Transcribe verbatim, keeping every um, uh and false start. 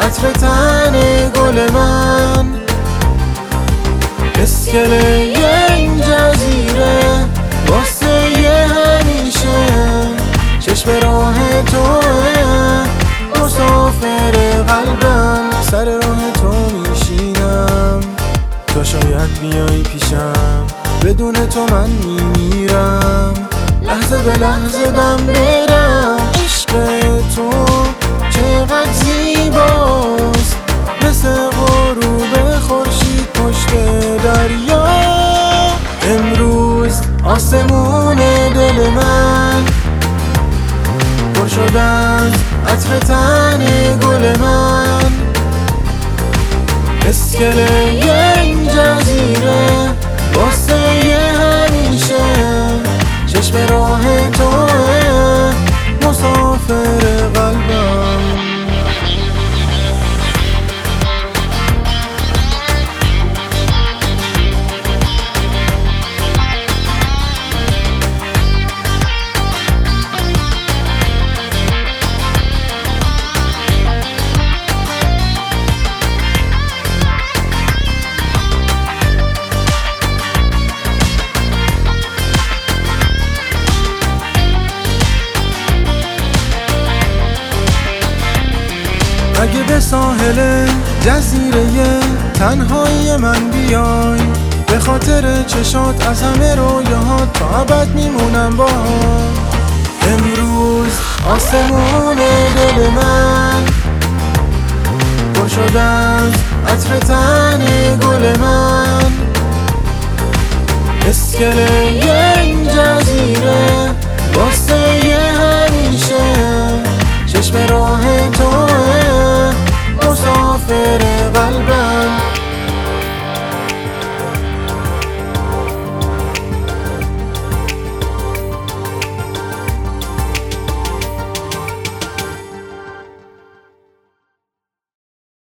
عطر تن گل من، اسکله این جزیره واسه یه همیشه. چشم راه توه مسافر قلبم، سر راه تو میشینم تا شاید بیای پیشم. بدون تو من میمیرم، لحظه به لحظه دم برم. عشق تو چقدر زیباست، مثل غروب خورشید پشت دریا. امروز آسمون دل من پر شده از عطر تن گل من، اسکله این جزیره واسه یه همیشه. چشم راه توه مسافر قلبم. اگه به ساحل جزیره تنهایی من بیای، به خاطر چشات از همه رویاهات تا ابد میمونم باهات. امروز آسمون دل من پر شده از عطر تن گل من، اسکله این جزیره واسه یه همیشه. چشم راه توه مسافر قلبم.